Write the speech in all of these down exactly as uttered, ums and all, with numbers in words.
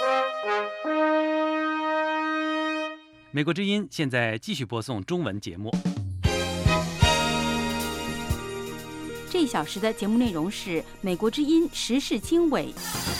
美国之音现在继续播送中文节目。 这一小时的节目内容是美国之音时事经纬。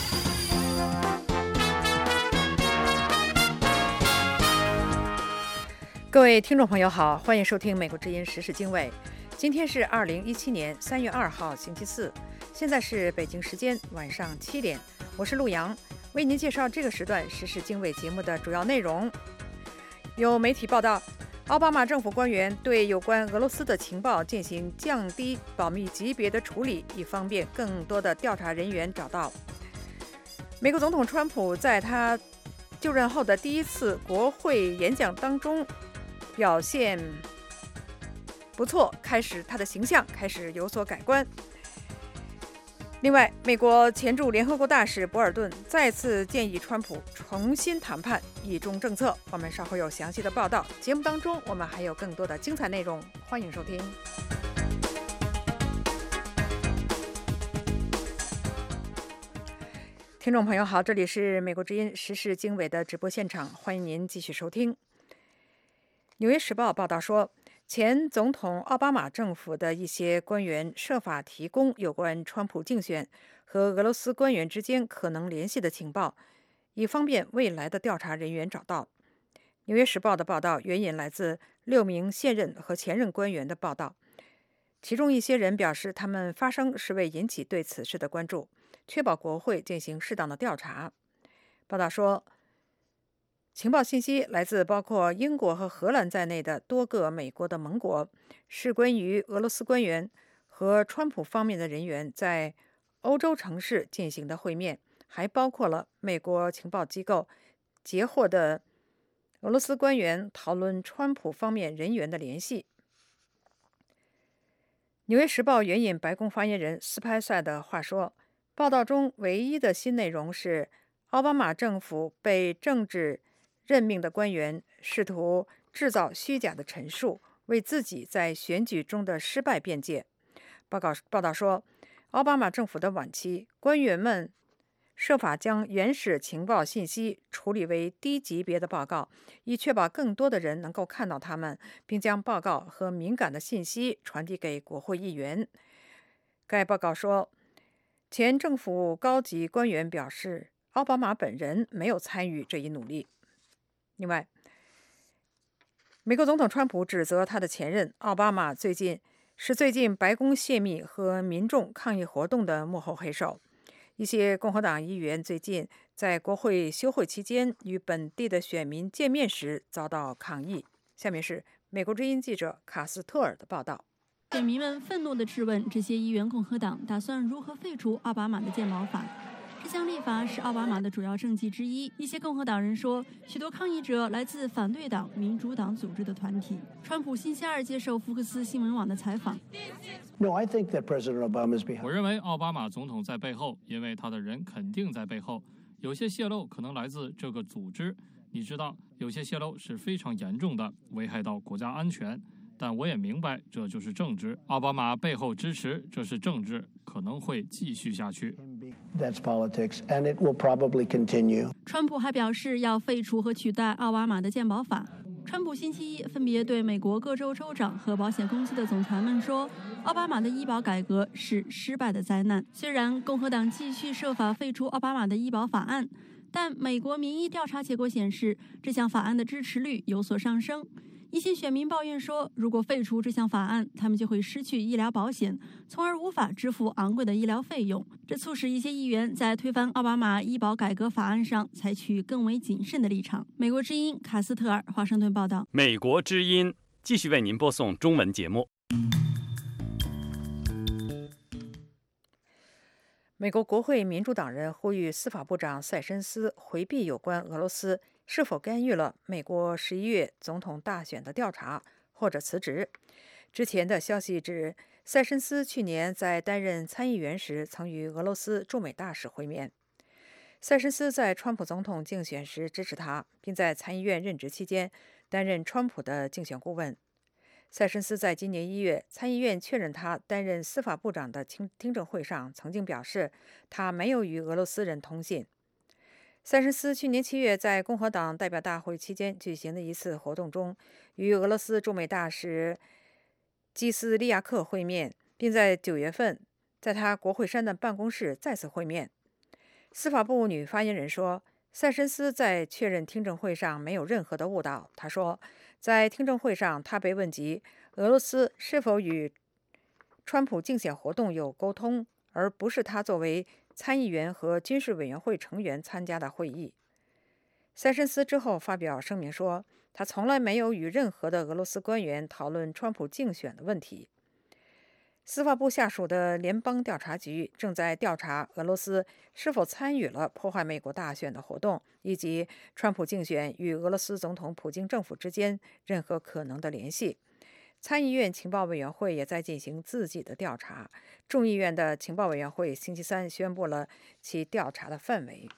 各位听众朋友好，欢迎收听美国之音时事经纬。今天是二零一七年三月二号星期四，现在是北京时间晚上七点，我是陆阳，为您介绍这个时段时事经纬节目的主要内容。有媒体报道，奥巴马政府官员对有关俄罗斯的情报进行降低保密级别的处理，以方便更多的调查人员找到。美国总统川普在他就任后的第一次国会演讲当中表现不错，开始他的形象开始有所改观。另外，美国前驻联合国大使博尔顿再次建议川普重新谈判一中政策。我们稍后有详细的报道。节目当中，我们还有更多的精彩内容，欢迎收听。听众朋友好，这里是美国之音时事经纬的直播现场，欢迎您继续收听。纽约时报报道说，前总统奥巴马政府的一些官员设法提供有关川普竞选和俄罗斯官员之间可能联系的情报，以方便未来的调查人员找到。纽约时报的报道援引来自六名现任和前任官员的报道，其中一些人表示他们发声是为引起对此事的关注，确保国会进行适当的调查。报道说，情报信息来自包括英国和荷兰在内的多个美国的盟国，是关于俄罗斯官员和川普方面的人员在欧洲城市进行的会面，还包括了美国情报机构截获的俄罗斯官员讨论川普方面人员的联系。纽约时报援引白宫发言人斯派塞的话说，报道中唯一的新内容是奥巴马政府被政治任命的官员试图制造虚假的陈述，为自己在选举中的失败辩解。报告报道说，奥巴马政府的晚期，官员们设法将原始情报信息处理为低级别的报告，以确保更多的人能够看到他们，并将报告和敏感的信息传递给国会议员。该报告说，前政府高级官员表示，奥巴马本人没有参与这一努力。另外，美国总统川普指责他的前任奥巴马最近是最近白宫泄密和民众抗议活动的幕后黑手。一些共和党议员最近在国会休会期间与本地的选民见面时遭到抗议。下面是美国之音记者卡斯特尔的报道。 选民们愤怒地质问这些议员共和党打算如何废除奥巴马的健保法。这项立法是奥巴马的主要政绩之一。一些共和党人说，许多抗议者来自反对党、民主党组织的团体。川普星期二接受福克斯新闻网的采访。 No, I think that President Obama is behind. 我认为奥巴马总统在背后，因为他的人肯定在背后。有些泄露可能来自这个组织，你知道，有些泄露是非常严重的，危害到国家安全。但我也明白，这就是政治。奥巴马背后支持，这是政治，可能会继续下去。 That's politics, and it will probably continue. 川普还表示要废除和取代奥巴马的健保法。川普星期一分别对美国各州州长和保险公司的总裁们说，奥巴马的医保改革是失败的灾难。虽然共和党继续设法废除奥巴马的医保法案，但美国民意调查结果显示，这项法案的支持率有所上升。一些选民抱怨说，如果废除这项法案，他们就会失去医疗保险，从而无法支付昂贵的医疗费用。这促使一些议员在推翻奥巴马医保改革法案上采取更为谨慎的立场。美国之音卡斯特尔华盛顿报道。 美国之音继续为您播送中文节目。 美国国会民主党人呼吁司法部长塞申斯回避有关俄罗斯是否干预了美国十一月总统大选的调查，或者辞职。之前的消息指，塞申斯去年在担任参议员时曾与俄罗斯驻美大使会面。塞申斯在川普总统竞选时支持他，并在参议院任职期间担任川普的竞选顾问。塞申斯在今年一月参议院确认他担任司法部长的听听证会上曾经表示，他没有与俄罗斯人通信。 塞申斯去年七月在共和党代表大会期间举行的一次活动中，与俄罗斯驻美大使基斯利亚克会面，并在九月份在他国会山的办公室再次会面。司法部女发言人说，塞申斯在确认听证会上没有任何的误导。他说，在听证会上，他被问及俄罗斯是否与川普竞选活动有沟通，而不是他作为参议员和军事委员会成员参加的会议。塞申斯之后发表声明说，他从来没有与任何的俄罗斯官员讨论川普竞选的问题。司法部下属的联邦调查局正在调查俄罗斯是否参与了破坏美国大选的活动，以及川普竞选与俄罗斯总统普京政府之间任何可能的联系。参议院情报委员会也在进行自己的调查。众议院的情报委员会星期三宣布了其调查的范围。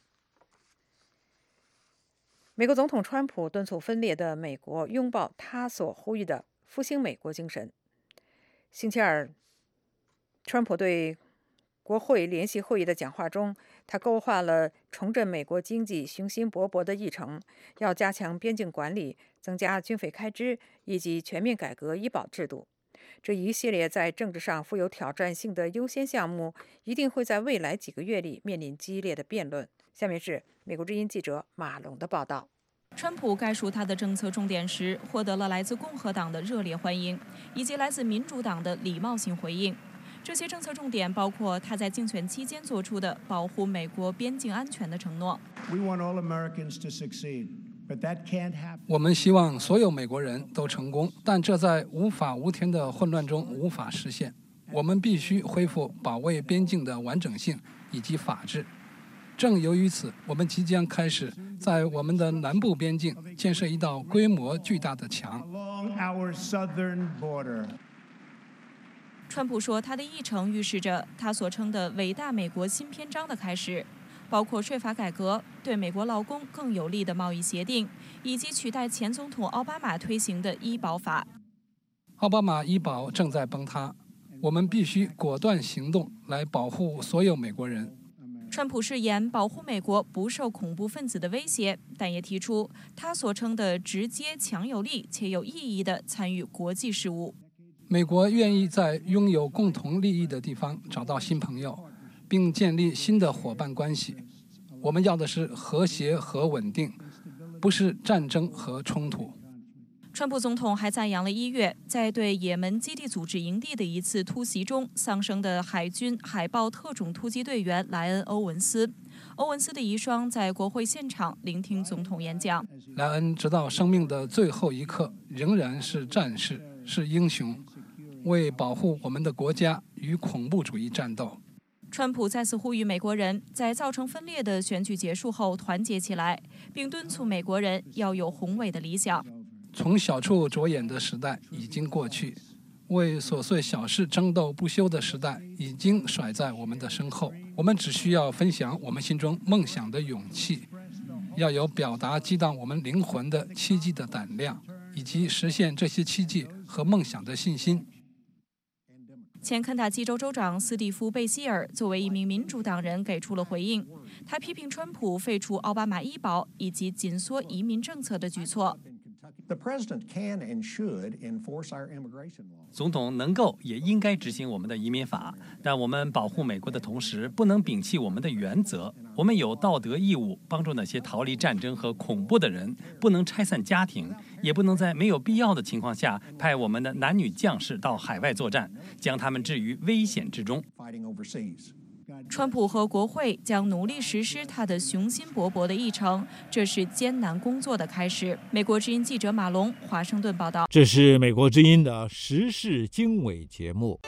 美国总统川普敦促分裂的美国拥抱他所呼吁的复兴美国精神。星期二，川普对国会联席会议的讲话中，他勾画了重振美国经济雄心勃勃的议程，要加强边境管理，增加军费开支，以及全面改革医保制度。这一系列在政治上富有挑战性的优先项目，一定会在未来几个月里面临激烈的辩论。下面是美国之音记者马龙的报道。 川普概述他的政策重点时，获得了来自共和党的热烈欢迎，以及来自民主党的礼貌性回应。这些政策重点包括他在竞选期间做出的保护美国边境安全的承诺。 我们希望所有美国人都成功，但这在无法无天的混乱中无法实现。我们必须恢复保卫边境的完整性以及法治。正由于此，我们即将开始在我们的南部边境建设一道规模巨大的墙。 川普说，他的议程预示着他所称的伟大美国新篇章的开始，包括税法改革、对美国劳工更有利的贸易协定，以及取代前总统奥巴马推行的医保法。 奥巴马医保正在崩塌，我们必须果断行动来保护所有美国人。 川普誓言保护美国不受恐怖分子的威胁，但也提出他所称的直接、强有力且有意义的参与国际事务。 美国愿意在拥有共同利益的地方找到新朋友，并建立新的伙伴关系。我们要的是和谐和稳定，不是战争和冲突。 川普总统还赞扬了一月在对也门基地组织营地的一次突袭中丧生的海军海豹特种突击队员莱恩·欧文斯。欧文斯的遗孀在国会现场聆听总统演讲。 莱恩直到生命的最后一刻仍然是战士，是英雄，为保护我们的国家与恐怖主义战斗。 川普再次呼吁美国人在造成分裂的选举结束后团结起来，并敦促美国人要有宏伟的理想。 从小处着眼的时代已经过去，为琐碎小事争斗不休的时代已经甩在我们的身后。我们只需要分享我们心中梦想的勇气，要有表达激荡我们灵魂的奇迹的胆量，以及实现这些奇迹和梦想的信心。 前肯塔基州州长斯蒂夫·贝希尔作为一名民主党人给出了回应，他批评川普废除奥巴马医保以及紧缩移民政策的举措。 总统能够也应该执行我们的移民法，但我们保护美国的同时，不能摒弃我们的原则。我们有道德义务帮助那些逃离战争和恐怖的人，不能拆散家庭，也不能在没有必要的情况下派我们的男女将士到海外作战，将他们置于危险之中。 川普和国会将努力实施他的雄心勃勃的议程，这是艰难工作的开始。美国之音记者马龙，华盛顿报道。 这是美国之音的时事经纬节目。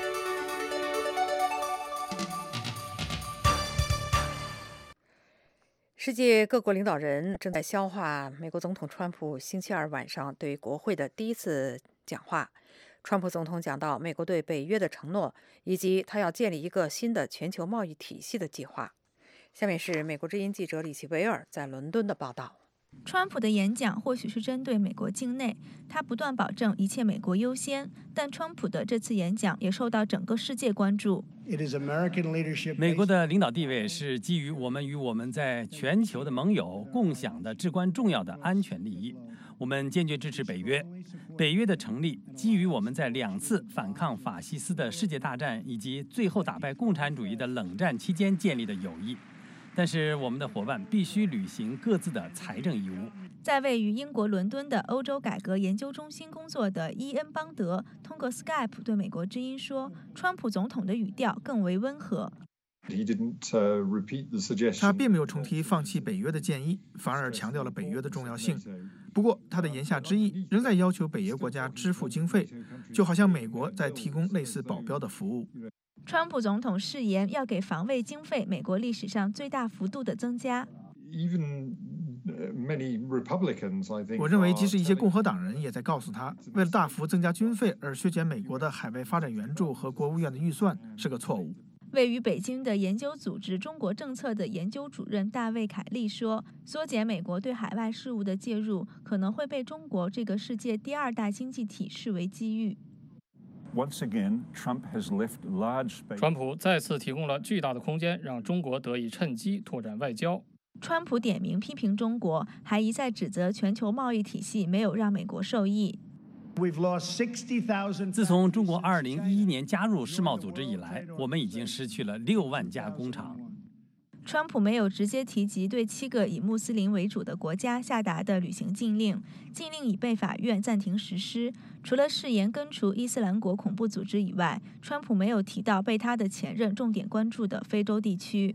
世界各国领导人正在消化美国总统川普星期二晚上对国会的第一次讲话。川普总统讲到美国对北约的承诺，以及他要建立一个新的全球贸易体系的计划。下面是美国之音记者李奇维尔在伦敦的报道。 川普的演讲或许是针对美国境内，他不断保证一切美国优先，但川普的这次演讲也受到整个世界关注。 美国的领导地位是基于我们与我们在全球的盟友共享的至关重要的安全利益。我们坚决支持北约。北约的成立基于我们在两次反抗法西斯的世界大战以及最后打败共产主义的冷战期间建立的友谊。但是我们的伙伴必须履行各自的财政义务。 在位于英国伦敦的欧洲改革研究中心工作的伊恩·邦德通过 Skype 对美国之音说，川普总统的语调更为温和。 他并没有重提放弃北约的建议，反而强调了北约的重要性。不过，他的言下之意仍在要求北约国家支付经费，就好像美国在提供类似保镖的服务。 川普总统誓言要给防卫经费美国历史上最大幅度的增加。 我认为，即使一些共和党人也在告诉他，为了大幅增加军费而削减美国的海外发展援助和国务院的预算是个错误。 位于北京的研究组织中国政策的研究主任大卫·凯利说，缩减美国对海外事务的介入，可能会被中国这个世界第二大经济体视为机遇。 川普再次提供了巨大的空间，让中国得以趁机拓展外交。 川普点名批评中国，还一再指责全球贸易体系没有让美国受益。 自从中国二零一一年加入世贸组织以来，我们已经失去了六万家工厂。 川普没有直接提及对七个以穆斯林为主的国家下达的旅行禁令，禁令已被法院暂停实施。除了誓言根除伊斯兰国恐怖组织以外，川普没有提到被他的前任重点关注的非洲地区。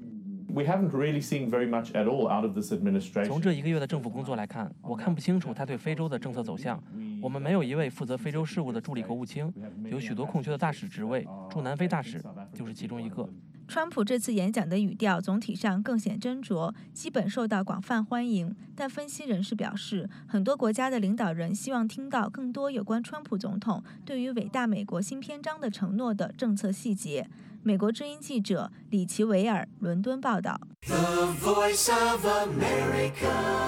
从这一个月的政府工作来看，我看不清楚他对非洲的政策走向。我们没有一位负责非洲事务的助理国务卿，有许多空缺的大使职位，驻南非大使就是其中一个。 川普这次演讲的语调总体上更显斟酌，基本受到广泛欢迎。但分析人士表示，很多国家的领导人希望听到更多有关川普总统对于伟大美国新篇章的承诺的政策细节。美国之音记者李奇维尔伦敦报道。 The Voice of America。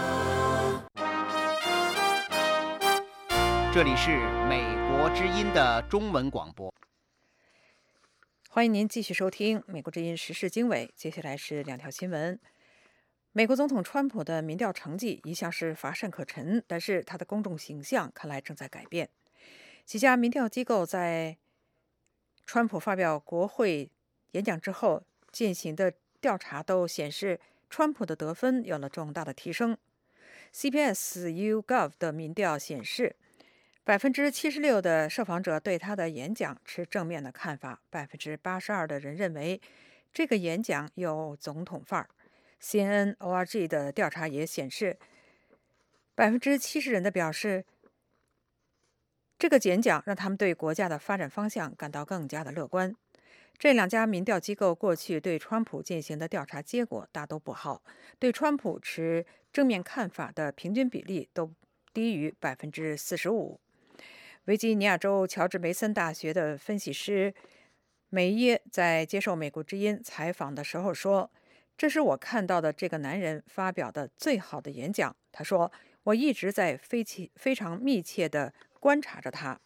这里是美国之音的中文广播。 欢迎您继续收听美国之音时事经纬。接下来是两条新闻。美国总统川普的民调成绩一向是乏善可陈，但是他的公众形象看来正在改变。几家民调机构在川普发表国会演讲之后进行的调查都显示，川普的得分有了重大的提升。C B S U Gov 的民调显示，百分之七十六的受访者对他的演讲持正面的看法，百分之八十二的人认为这个演讲有总统范儿。C N N O R G 的调查也显示，百分之七十人的表示，这个演讲让他们对国家的发展方向感到更加的乐观。这两家民调机构过去对川普进行的调查结果大都不好，对川普持正面看法的平均比例都低于百分之四十五。维吉尼亚州乔治梅森大学的分析师梅耶在接受美国之音采访的时候说，这是我看到的这个男人发表的最好的演讲。他说，我一直在非其非常密切地观察着他。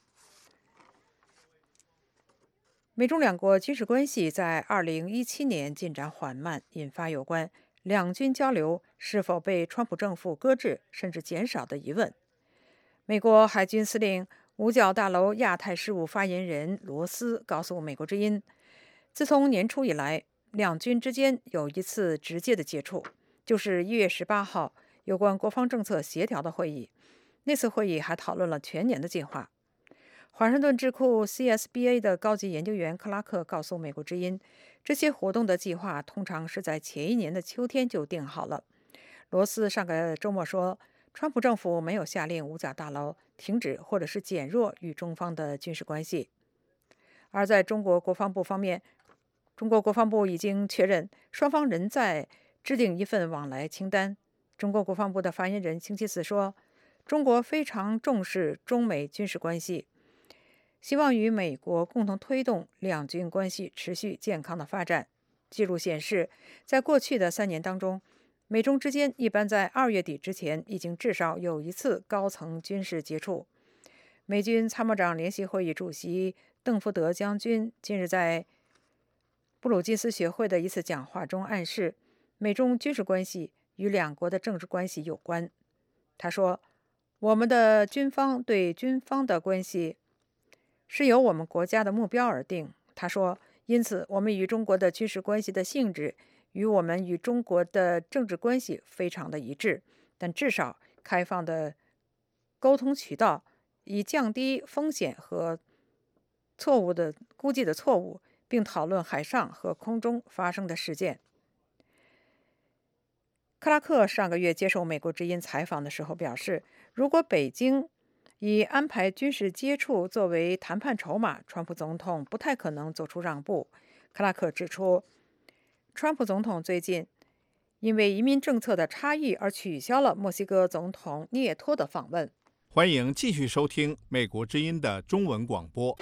美中两国军事关系在二零一七年进展缓慢，引发有关两军交流是否被川普政府搁置甚至减少的疑问。美国海军司令五角大楼亚太事务发言人罗斯告诉美国之音，自从年初以来，两军之间有一次直接的接触，就是一月十八号有关国防政策协调的会议。那次会议还讨论了全年的计划。华盛顿智库 C S B A 的高级研究员克拉克告诉美国之音，这些活动的计划通常是在前一年的秋天就定好了。罗斯上个周末说，川普政府没有下令五角大楼停止或者是减弱与中方的军事关系。而在中国国防部方面，中国国防部已经确认双方仍在制定一份往来清单。中国国防部的发言人星期四说，中国非常重视中美军事关系，希望与美国共同推动两军关系持续健康的发展。记录显示，在过去的三年当中， 美中之间一般在二月底之前已经至少有一次高层军事接触。美军参谋长联席会议主席邓福德将军近日在布鲁金斯学会的一次讲话中暗示，美中军事关系与两国的政治关系有关。他说，我们的军方对军方的关系是由我们国家的目标而定。他说，因此我们与中国的军事关系的性质与我们与中国的政治关系非常的一致，但至少开放的沟通渠道以降低风险和错误的估计的错误，并讨论海上和空中发生的事件。克拉克上个月接受美国之音采访的时候表示，如果北京以安排军事接触作为谈判筹码，川普总统不太可能做出让步。克拉克指出，川普总统最近因为移民政策的差异而取消了墨西哥总统涅托的访问。 欢迎继续收听美国之音的中文广播。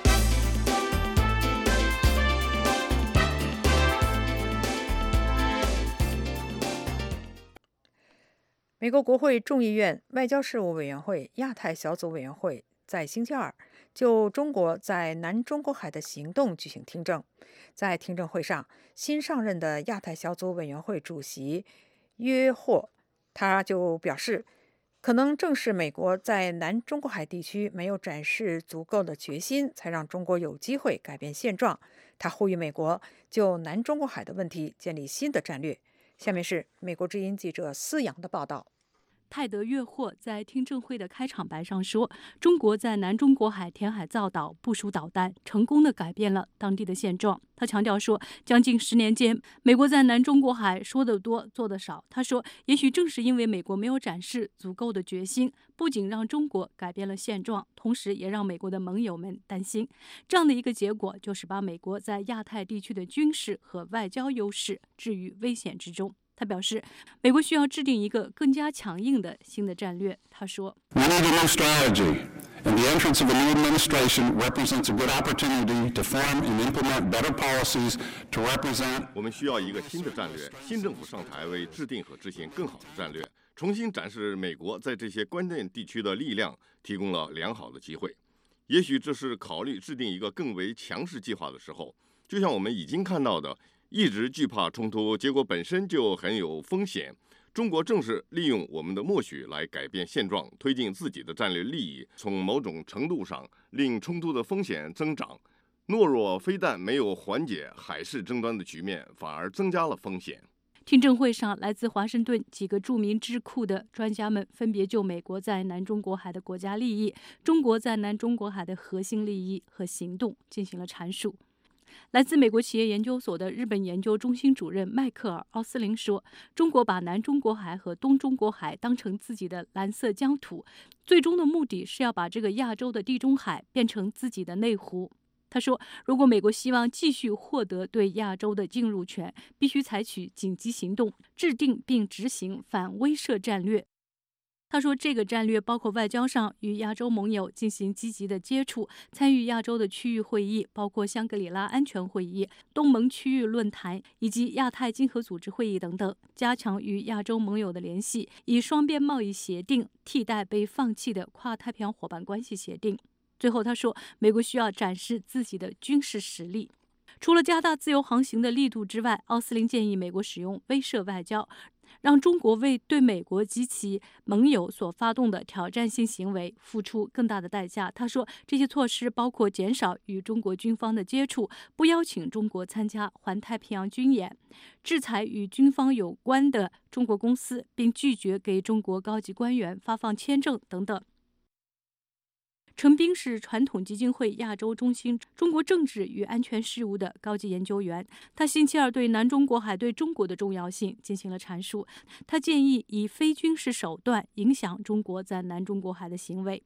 美国国会众议院外交事务委员会亚太小组委员会在星期二就中国在南中国海的行动举行听证。在听证会上，新上任的亚太小组委员会主席约霍他就表示，可能正是美国在南中国海地区没有展示足够的决心，才让中国有机会改变现状。他呼吁美国就南中国海的问题建立新的战略。下面是美国之音记者思阳的报道。 泰德·约霍在听证会的开场白上说，中国在南中国海填海造岛、部署导弹，成功地改变了当地的现状。他强调说，将近十年间，美国在南中国海说得多，做得少。他说，也许正是因为美国没有展示足够的决心，不仅让中国改变了现状，同时也让美国的盟友们担心。这样的一个结果，就是把美国在亚太地区的军事和外交优势置于危险之中。他表示，美国需要制定一个更加强硬的新的战略。他说 We need a new strategy, and the entrance of a new administration represents a good opportunity to form and implement better policies to represent. 我们需要一个新的战略，新政府上台为制定和执行更好的战略，重新展示美国在这些关键地区的力量提供了良好的机会。也许这是考虑制定一个更为强势计划的时候，就像我们已经看到的，一直惧怕冲突，结果本身就很有风险。中国正是利用我们的默许来改变现状，推进自己的战略利益，从某种程度上令冲突的风险增长。懦弱非但没有缓解海事争端的局面，反而增加了风险。 听证会上，来自华盛顿几个著名智库的专家们分别就美国在南中国海的国家利益、中国在南中国海的核心利益和行动进行了阐述。来自美国企业研究所的日本研究中心主任迈克尔·奥斯林说，中国把南中国海和东中国海当成自己的蓝色疆土，最终的目的是要把这个亚洲的地中海变成自己的内湖。他说，如果美国希望继续获得对亚洲的进入权，必须采取紧急行动，制定并执行反威慑战略。他说，这个战略包括外交上与亚洲盟友进行积极的接触，参与亚洲的区域会议，包括香格里拉安全会议、东盟区域论坛以及亚太经合组织会议等等，加强与亚洲盟友的联系，以双边贸易协定替代被放弃的跨太平洋伙伴关系协定。最后他说，美国需要展示自己的军事实力。除了加大自由航行的力度之外，奥斯林建议美国使用威慑外交，让中国为对美国及其盟友所发动的挑战性行为付出更大的代价。他说，这些措施包括减少与中国军方的接触，不邀请中国参加环太平洋军演，制裁与军方有关的中国公司，并拒绝给中国高级官员发放签证等等。陈斌是传统基金会亚洲中心中国政治与安全事务的高级研究员。他星期二对南中国海对中国的重要性进行了阐述。他建议以非军事手段影响中国在南中国海的行为。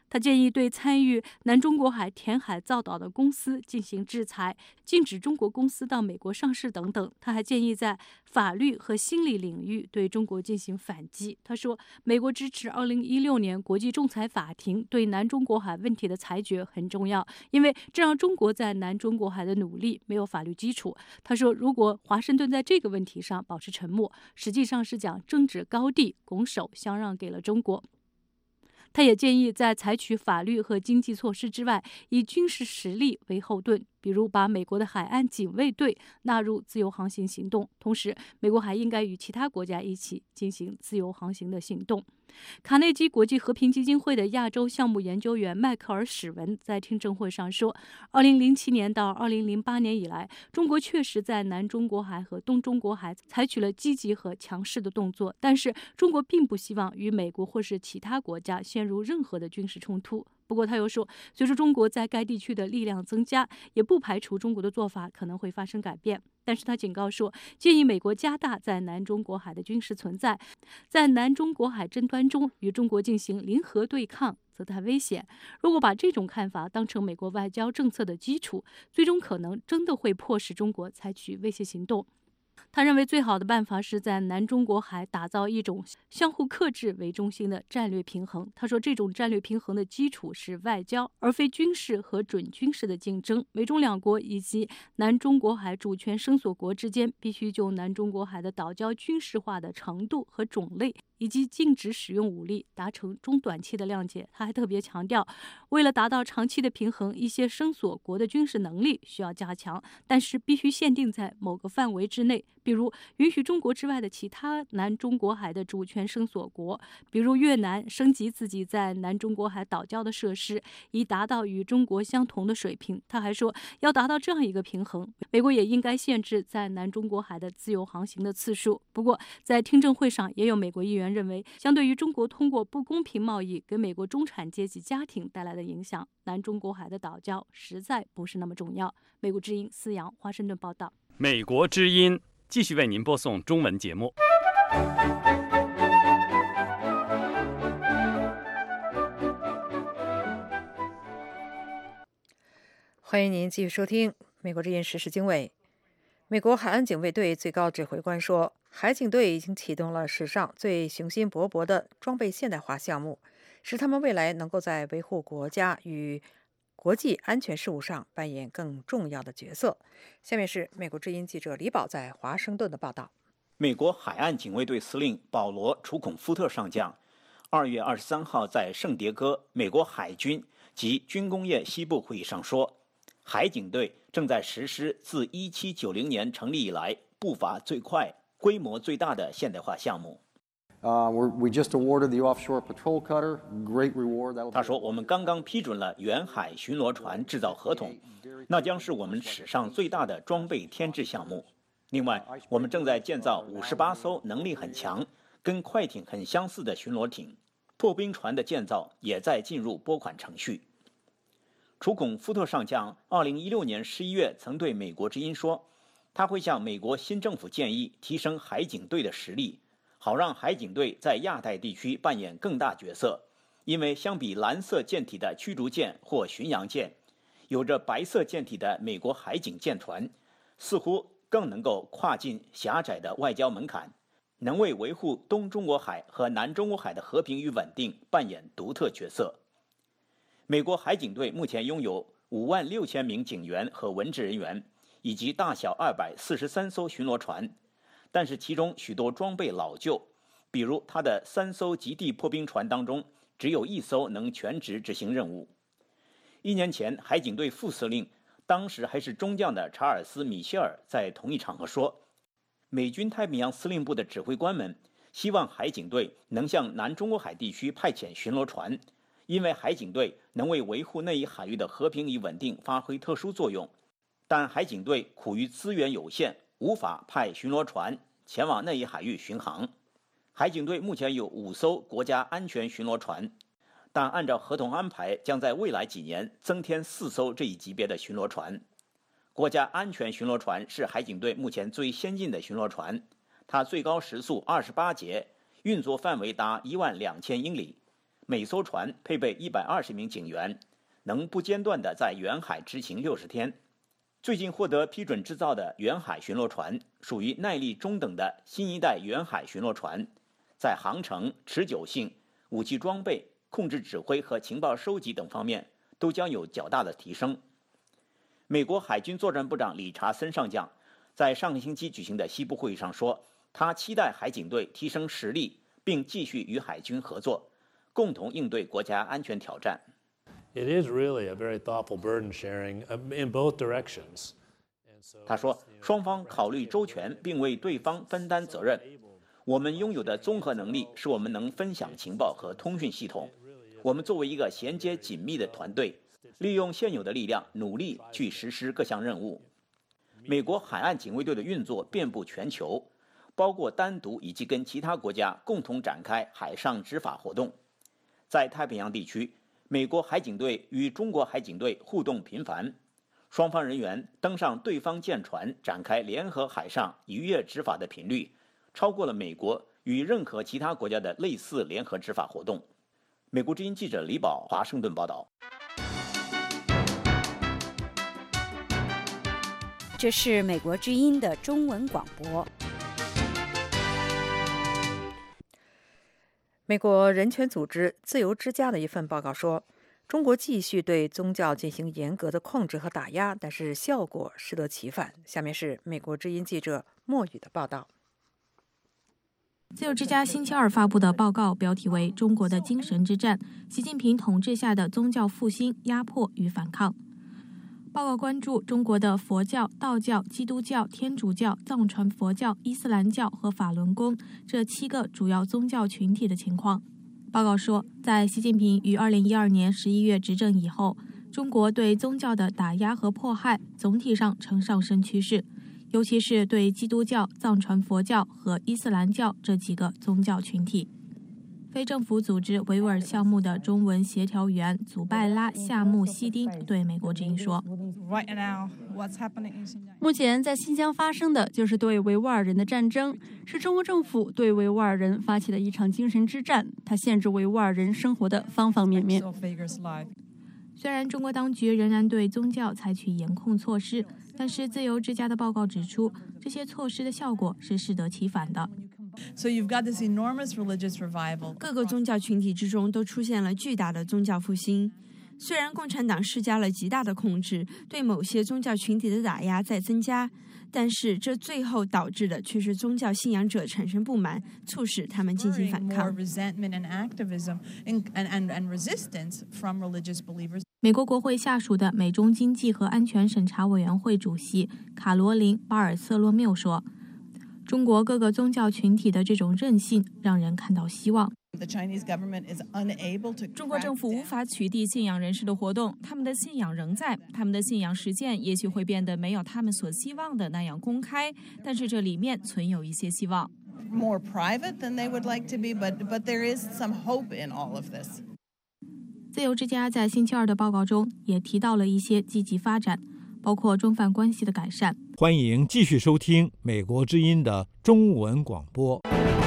他建议对参与南中国海填海造岛的公司进行制裁，禁止中国公司到美国上市等等。他还建议在法律和心理领域对中国进行反击。他说，美国支持二零一六年国际仲裁法庭对南中国海问题的裁决很重要，因为这让中国在南中国海的努力没有法律基础。他说，如果华盛顿在这个问题上保持沉默，实际上是将政治高地拱手相让给了中国。他也建议在采取法律和经济措施之外，以军事实力为后盾，比如把美国的海岸警卫队纳入自由航行行动。同时，美国还应该与其他国家一起进行自由航行的行动。卡内基国际和平基金会的亚洲项目研究员迈克尔·史文在听证会上说，二零零七年到二零零八年以来，中国确实在南中国海和东中国海采取了积极和强势的动作，但是中国并不希望与美国或是其他国家陷入任何的军事冲突。不过他又说，随着中国在该地区的力量增加，也不排除中国的做法可能会发生改变。但是他警告说，建议美国加大在南中国海的军事存在，在南中国海争端中与中国进行零和对抗则太危险。如果把这种看法当成美国外交政策的基础，最终可能真的会迫使中国采取威胁行动。他认为最好的办法是在南中国海打造一种相互克制为中心的战略平衡。他说，这种战略平衡的基础是外交，而非军事和准军事的竞争。美中两国以及南中国海主权声索国之间必须就南中国海的岛礁军事化的程度和种类，以及禁止使用武力达成中短期的谅解。他还特别强调，为了达到长期的平衡，一些声索国的军事能力需要加强，但是必须限定在某个范围之内，比如允许中国之外的其他南中国海的主权声索国，比如越南，升级自己在南中国海岛礁的设施，以达到与中国相同的水平。他还说，要达到这样一个平衡，美国也应该限制在南中国海的自由航行的次数。不过在听证会上，也有美国议员认为，相对于中国通过不公平贸易给美国中产阶级家庭带来的影响，南中国海的岛礁实在不是那么重要。美国之音思阳华盛顿报道。 美国之音继续为您播送中文节目。 欢迎您继续收听美国之音时事经纬。美国海岸警卫队最高指挥官说，海警队已经启动了史上最雄心勃勃的装备现代化项目，使他们未来能够在维护国家与国际安全事务上扮演更重要的角色。下面是美国之音记者李宝在华盛顿的报道。 美国海岸警卫队司令保罗·楚孔夫特上将二月二十三号在圣迭戈美国海军及军工业西部会议上说，海警队正在实施自一七九零年成立以来步伐最快、规模最大的现代化项目。 Uh, we just awarded the offshore patrol cutter, great reward. 他说，我们刚刚批准了远海巡逻船制造合同，那将是我们史上最大的装备添置项目。另外，我们正在建造五十八艘能力很强、跟快艇很相似的巡逻艇，破冰船的建造也在进入拨款程序。楚孔夫特上将二零一六年十一月曾对美国之音说，他会向美国新政府建议提升海警队的实力，好让海警队在亚太地区扮演更大角色。因为相比蓝色舰体的驱逐舰或巡洋舰，有着白色舰体的美国海警舰船似乎更能够跨进狭窄的外交门槛，能为维护东中国海和南中国海的和平与稳定扮演独特角色。美国海警队目前拥有五万六千名警员和文职人员，以及大小二百四十三艘巡逻船，但是其中许多装备老旧，比如它的三艘极地破冰船当中，只有一艘能全职执行任务。一年前，海警队副司令，当时还是中将的查尔斯·米歇尔在同一场合说，美军太平洋司令部的指挥官们希望海警队能向南中国海地区派遣巡逻船，因为海警队能为维护那一海域的和平与稳定发挥特殊作用。但海警队苦于资源有限，无法派巡逻船前往那一海域巡航。海警队目前有五艘国家安全巡逻船，但按照合同安排，将在未来几年增添四艘这一级别的巡逻船。国家安全巡逻船是海警队目前最先进的巡逻船，它最高时速二十八节，运作范围达一万两千英里， 每艘船配备一百二十名警员，能不间断地在远海执勤六十天。最近获得批准制造的远海巡逻船属于耐力中等的新一代远海巡逻船，在航程、持久性、武器装备、控制指挥和情报收集等方面都将有较大的提升。美国海军作战部长理查森上将在上个星期举行的西部会议上说，他期待海警队提升实力，并继续与海军合作，共同应对国家安全挑战。 It is really a very thoughtful burden sharing in both directions. 他说，双方考虑周全，并为对方分担责任。我们拥有的综合能力使我们能分享情报和通讯系统。我们作为一个衔接紧密的团队，利用现有的力量，努力去实施各项任务。美国海岸警卫队的运作遍布全球，包括单独以及跟其他国家共同展开海上执法活动。在太平洋地区，美国海警队与中国海警队互动频繁，双方人员登上对方舰船展开联合海上渔业执法的频率，超过了美国与任何其他国家的类似联合执法活动。美国之音记者李宝华盛顿报道。 这是美国之音的中文广播。 美国人权组织自由之家的一份报告说，中国继续对宗教进行严格的控制和打压，但是效果适得其反。下面是美国之音记者莫宇的报道。 自由之家星期二发布的报告标题为《中国的精神之战：习近平统治下的宗教复兴、压迫与反抗》。报告关注中国的佛教、道教、基督教、天主教、藏传佛教、伊斯兰教和法轮功这七个主要宗教群体的情况。报告说，在习近平于二零一二年十一月执政以后，中国对宗教的打压和迫害总体上呈上升趋势，尤其是对基督教、藏传佛教和伊斯兰教这几个宗教群体。非政府组织维吾尔项目的中文协调员祖拜拉夏木希丁对美国之音说， 目前在新疆发生的就是对维吾尔人的战争，是中国政府对维吾尔人发起的一场精神之战，它限制维吾尔人生活的方方面面。 虽然中国当局仍然对宗教采取严控措施，但是自由之家的报告指出，这些措施的效果是适得其反的。 So you've got this enormous religious revival. 各个宗教群体之中都出现了巨大的宗教复兴。虽然共产党施加了极大的控制，对某些宗教群体的打压在增加，但是这最后导致的却是宗教信仰者产生不满，促使他们进行反抗。 美国国会下属的美中经济和安全审查委员会主席卡罗琳·巴尔瑟洛缪说，中国各个宗教群体的这种韧性让人看到希望。 中国政府无法取缔信仰人士的活动，他们的信仰仍在，他们的信仰实践也许会变得没有他们所希望的那样公开，但是这里面存有一些希望。 More private than they would like to be, but but there is some hope in all of this. 自由之家在星期二的报告中也提到了一些积极发展，包括中梵关系的改善。 欢迎继续收听美国之音的中文广播。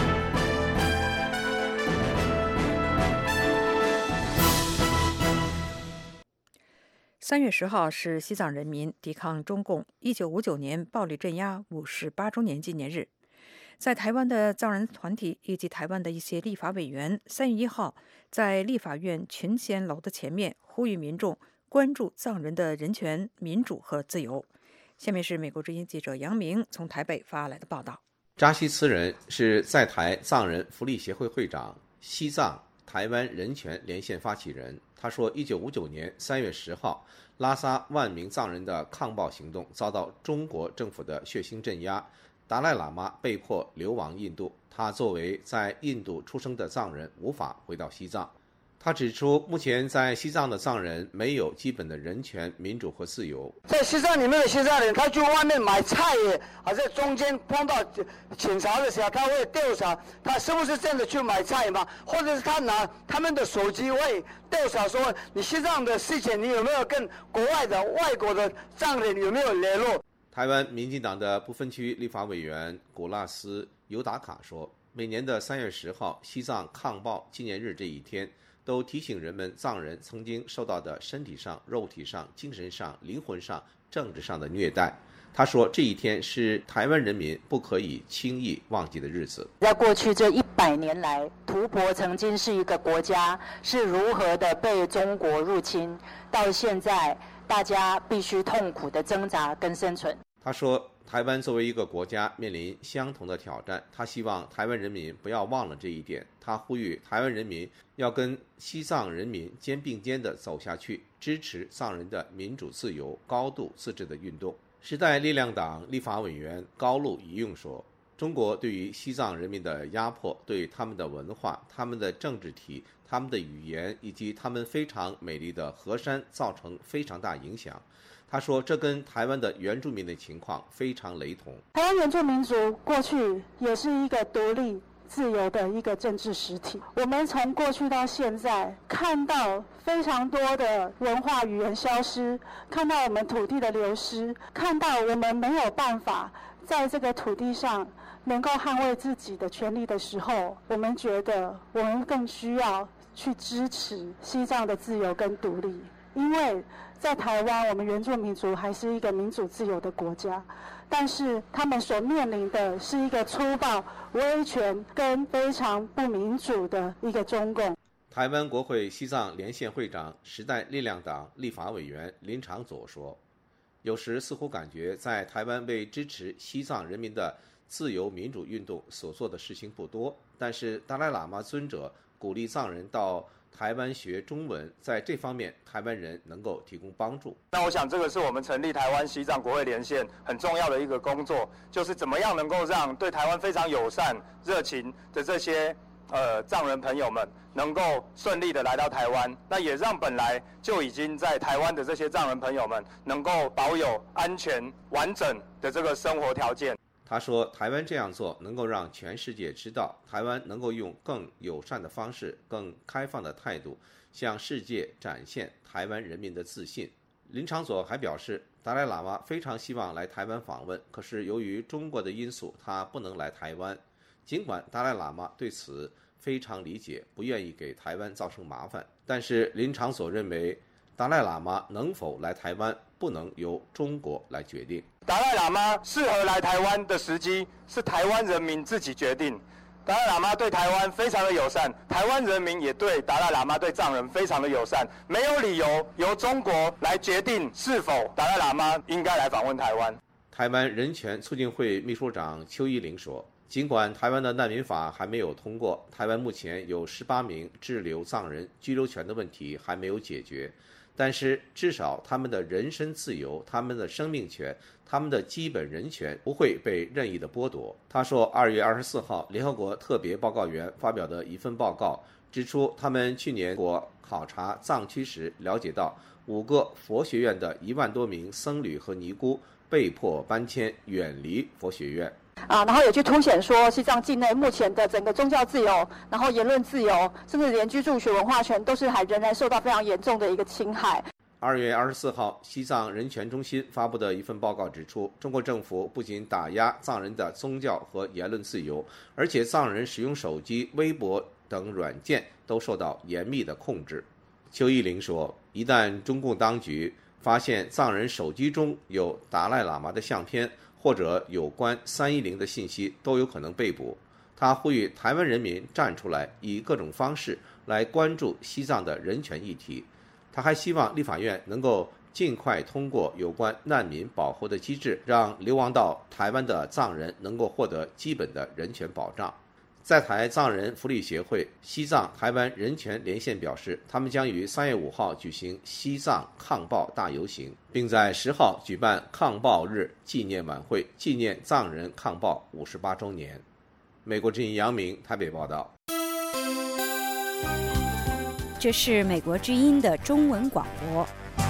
三月十号是西藏人民抵抗中共一九五九年暴力镇压五十八周年纪念日。在台湾的藏人团体以及台湾的一些立法委员三月一号在立法院群贤楼的前面呼吁民众关注藏人的人权、民主和自由。下面是美国之音记者杨明从台北发来的报道。 扎西慈人是在台藏人福利协会会长，西藏台湾人权连线发起人。他说，一九五九年三月十号，拉萨万名藏人的抗暴行动遭到中国政府的血腥镇压，达赖喇嘛被迫流亡印度。他作为在印度出生的藏人，无法回到西藏。他指出，目前在西藏的藏人没有基本的人权、民主和自由。 在西藏里面的西藏人，他去外面买菜耶，还在中间碰到警察的时候，他会调查他是不是真的去买菜嘛，或者是他拿他们的手机会调查说，你西藏的事情，你有没有跟国外的外国的藏人有没有联络？ 台湾民进党的不分区立法委员古拉斯尤达卡说，每年的三月十号西藏抗暴纪念日这一天， 都提醒人们藏人曾经受到的身体上、肉体上、精神上、灵魂上、政治上的虐待。他说，这一天是台湾人民不可以轻易忘记的日子。 在过去这一百年来，吐蕃曾经是一个国家，是如何的被中国入侵，到现在大家必须痛苦的挣扎跟生存。 他说，台湾作为一个国家面临相同的挑战，他希望台湾人民不要忘了这一点。他呼吁台湾人民要跟西藏人民肩并肩地走下去，支持藏人的民主自由、高度自治的运动。时代力量党立法委员高路一用说，中国对于西藏人民的压迫，对他们的文化、他们的政治体、他们的语言以及他们非常美丽的河山造成非常大影响。他说，这跟台湾的原住民的情况非常雷同。 台湾原住民族过去也是一个独立自由的一个政治实体。我们从过去到现在看到非常多的文化语言消失，看到我们土地的流失，看到我们没有办法在这个土地上能够捍卫自己的权利的时候，我们觉得我们更需要去支持西藏的自由跟独立。因为在台湾，我们原住民族还是一个民主自由的国家，但是他们所面临的是一个粗暴、威权跟非常不民主的一个中共。 台湾国会西藏连线会长、时代力量党立法委员林长佐说，有时似乎感觉在台湾为支持西藏人民的自由民主运动所做的事情不多，但是达赖喇嘛尊者鼓励藏人到台湾学中文，在这方面台湾人能够提供帮助。 那我想这个是我们成立台湾西藏国会连线很重要的一个工作，就是怎么样能够让对台湾非常友善热情的这些呃藏人朋友们能够顺利的来到台湾，那也让本来就已经在台湾的这些藏人朋友们能够保有安全完整的这个生活条件。 他说，台湾这样做能够让全世界知道，台湾能够用更友善的方式、更开放的态度，向世界展现台湾人民的自信。林长佐还表示，达赖喇嘛非常希望来台湾访问，可是由于中国的因素，他不能来台湾。尽管达赖喇嘛对此非常理解，不愿意给台湾造成麻烦，但是林长佐认为，达赖喇嘛能否来台湾，不能由中国来决定。 达赖喇嘛适合来台湾的时机是台湾人民自己决定。达赖喇嘛对台湾非常的友善，台湾人民也对达赖喇嘛对藏人非常的友善，没有理由由中国来决定是否达赖喇嘛应该来访问台湾。 台湾人权促进会秘书长邱依玲说，尽管台湾的难民法还没有通过，台湾目前有十八名滞留藏人居留权的问题还没有解决，但是至少他们的人身自由、他们的生命权、他们的基本人权不会被任意的剥夺。他说，二月二十四号，联合国特别报告员发表的一份报告指出，他们去年国考察藏区时了解到，五个佛学院的一万多名僧侣和尼姑被迫搬迁远离佛学院。 啊，然后也去凸显说，西藏境内目前的整个宗教自由，然后言论自由，甚至连居住权、文化权，都是还仍然受到非常严重的一个侵害。 二月二十四号，西藏人权中心发布的一份报告指出，中国政府不仅打压藏人的宗教和言论自由，而且藏人使用手机、微博等软件都受到严密的控制。邱依玲说，一旦中共当局发现藏人手机中有达赖喇嘛的相片，或者有关三一零的信息，都有可能被捕。他呼吁台湾人民站出来，以各种方式来关注西藏的人权议题。他还希望立法院能够尽快通过有关难民保护的机制，让流亡到台湾的藏人能够获得基本的人权保障。在台藏人福利协会西藏台湾人权连线表示，他们将于三月五号举行西藏抗暴大游行，并在十号举办抗暴日纪念晚会，纪念藏人抗暴五十八周年。美国之音杨明台北报道。 这是美国之音的中文广播。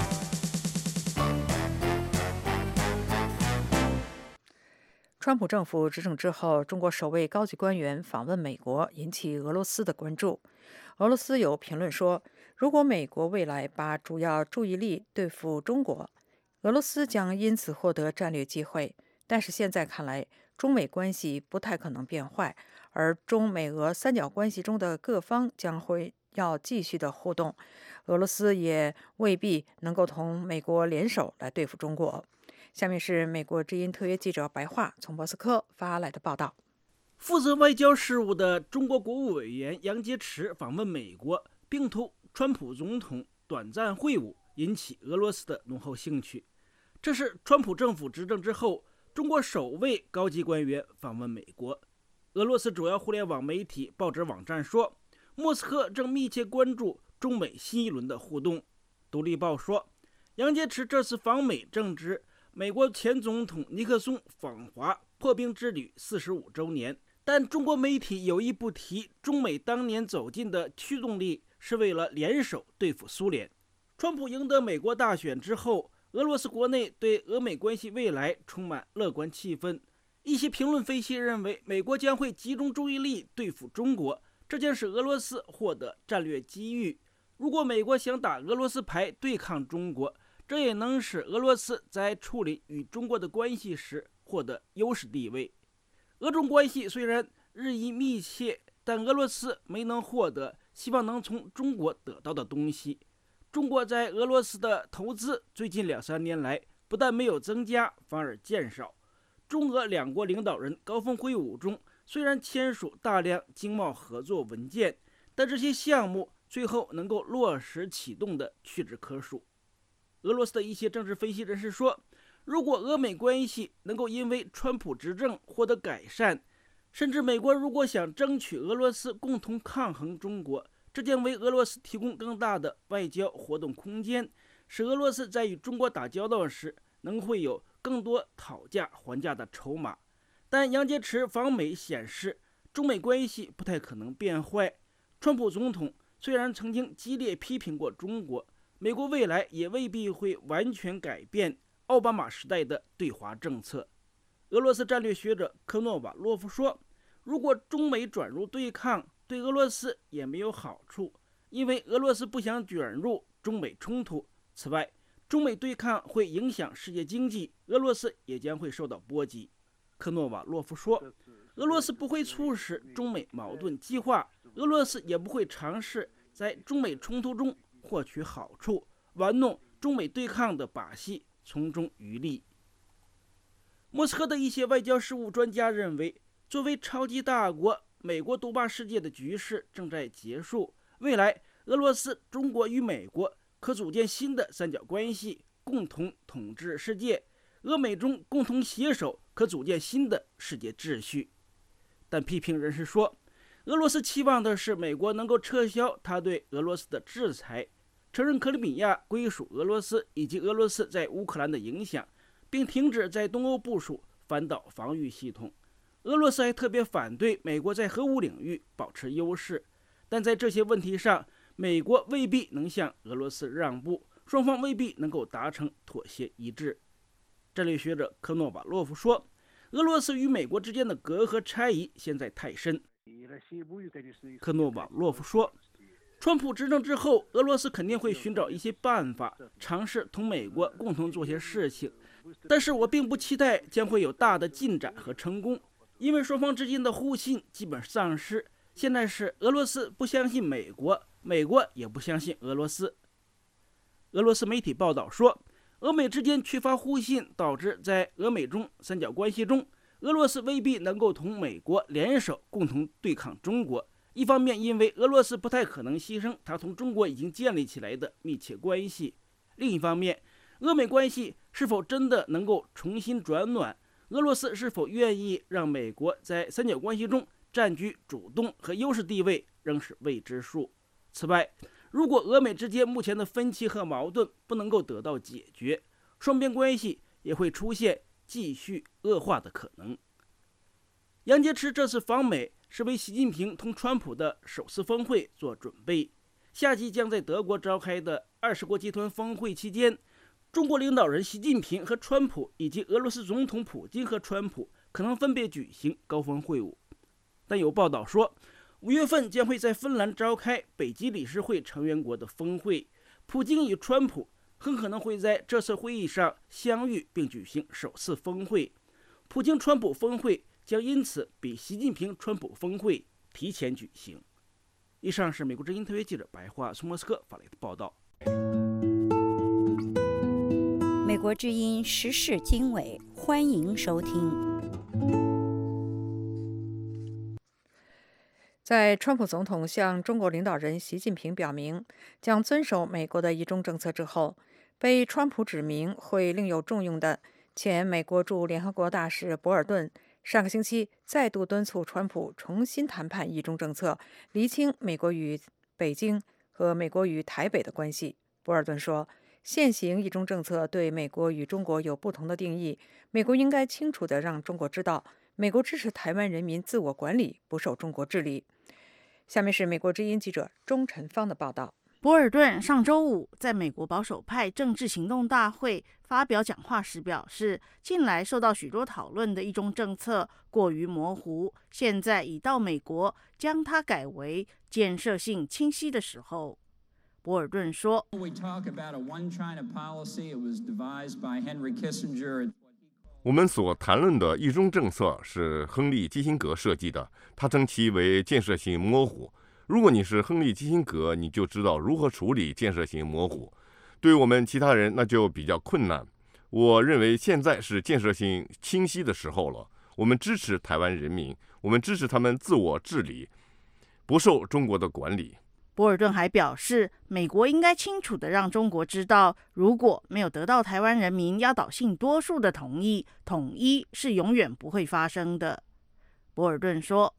川普政府执政之后，中国首位高级官员访问美国，引起俄罗斯的关注。俄罗斯有评论说，如果美国未来把主要注意力对付中国，俄罗斯将因此获得战略机会。但是现在看来，中美关系不太可能变坏，而中美俄三角关系中的各方将会要继续的互动，俄罗斯也未必能够同美国联手来对付中国。下面是美国之音特约记者白桦从莫斯科发来的报道。 负责外交事务的中国国务委员杨洁篪访问美国，并同川普总统短暂会晤，引起俄罗斯的浓厚兴趣。这是川普政府执政之后中国首位高级官员访问美国。俄罗斯主要互联网媒体报纸网站说，莫斯科正密切关注中美新一轮的互动。独立报说，杨洁篪这次访美正值美国前总统尼克松访华破冰之旅四十五周年，但中国媒体有意不提中美当年走近的驱动力是为了联手对付苏联。川普赢得美国大选之后，俄罗斯国内对俄美关系未来充满乐观气氛。一些评论分析认为，美国将会集中注意力对付中国，这将使俄罗斯获得战略机遇。如果美国想打俄罗斯牌对抗中国，这也能使俄罗斯在处理与中国的关系时获得优势地位。俄中关系虽然日益密切，但俄罗斯没能获得希望能从中国得到的东西。中国在俄罗斯的投资最近两三年来不但没有增加，反而减少。中俄两国领导人高峰会晤中虽然签署大量经贸合作文件，但这些项目最后能够落实启动的屈指可数。俄罗斯的一些政治分析人士说，如果俄美关系能够因为川普执政获得改善，甚至美国如果想争取俄罗斯共同抗衡中国，这将为俄罗斯提供更大的外交活动空间，使俄罗斯在与中国打交道时能会有更多讨价还价的筹码。但杨洁篪访美显示，中美关系不太可能变坏。川普总统虽然曾经激烈批评过中国，美国未来也未必会完全改变奥巴马时代的对华政策。俄罗斯战略学者科诺瓦洛夫说，如果中美转入对抗，对俄罗斯也没有好处，因为俄罗斯不想卷入中美冲突。此外，中美对抗会影响世界经济，俄罗斯也将会受到波及。科诺瓦洛夫说，俄罗斯不会促使中美矛盾激化，俄罗斯也不会尝试在中美冲突中获取好处，玩弄中美对抗的把戏，从中渔利。莫斯科的一些外交事务专家认为，作为超级大国，美国独霸世界的局势正在结束，未来俄罗斯、中国与美国可组建新的三角关系，共同统治世界。俄美中共同携手，可组建新的世界秩序。但批评人士说，俄罗斯期望的是美国能够撤销他对俄罗斯的制裁，承认克里米亚归属俄罗斯以及俄罗斯在乌克兰的影响，并停止在东欧部署反导防御系统。俄罗斯还特别反对美国在核武领域保持优势，但在这些问题上，美国未必能向俄罗斯让步，双方未必能够达成妥协一致。战略学者科诺瓦洛夫说，俄罗斯与美国之间的隔阂差异现在太深。科诺瓦洛夫说，川普执政之后，俄罗斯肯定会寻找一些办法，尝试同美国共同做些事情，但是我并不期待将会有大的进展和成功，因为双方之间的互信基本丧失。现在是俄罗斯不相信美国，美国也不相信俄罗斯。俄罗斯媒体报道说，俄美之间缺乏互信，导致在俄美中三角关系中，俄罗斯未必能够同美国联手共同对抗中国。一方面，因为俄罗斯不太可能牺牲它同中国已经建立起来的密切关系；另一方面，俄美关系是否真的能够重新转暖，俄罗斯是否愿意让美国在三角关系中占据主动和优势地位，仍是未知数。此外，如果俄美之间目前的分歧和矛盾不能够得到解决，双边关系也会出现继续恶化的可能。杨洁篪这次访美是为习近平同川普的首次峰会做准备。夏季将在德国召开的二十国集团峰会期间，中国领导人习近平和川普以及俄罗斯总统普京和川普可能分别举行高峰会晤。但有报道说，五月份将会在芬兰召开北极理事会成员国的峰会，普京与川普很可能会在这次会议上相遇并举行首次峰会。普京川普峰会将因此比习近平川普峰会提前举行。 以上是美国之音特约记者白桦从莫斯科发来的报道。 美国之音时事经纬，欢迎收听。 在川普总统向中国领导人习近平表明将遵守美国的一中政策之后，被川普指明会另有重用的前美国驻联合国大使博尔顿，上个星期再度敦促川普重新谈判一中政策，厘清美国与北京和美国与台北的关系。博尔顿说，现行一中政策对美国与中国有不同的定义，美国应该清楚地让中国知道，美国支持台湾人民自我管理，不受中国治理。下面是美国之音记者钟晨芳的报道。 博尔顿上周五在美国保守派政治行动大会发表讲话时表示，近来受到许多讨论的一中政策过于模糊，现在已到美国将它改为建设性清晰的时候。博尔顿说， 我们所谈论的一中政策是亨利·基辛格设计的，他称其为建设性模糊。如果你是亨利·基辛格，你就知道如何处理建设性模糊。对我们其他人，那就比较困难。我认为现在是建设性清晰的时候了。我们支持台湾人民，我们支持他们自我治理，不受中国的管理。 博尔顿还表示，美国应该清楚地让中国知道，如果没有得到台湾人民压倒性多数的同意，统一是永远不会发生的。博尔顿说，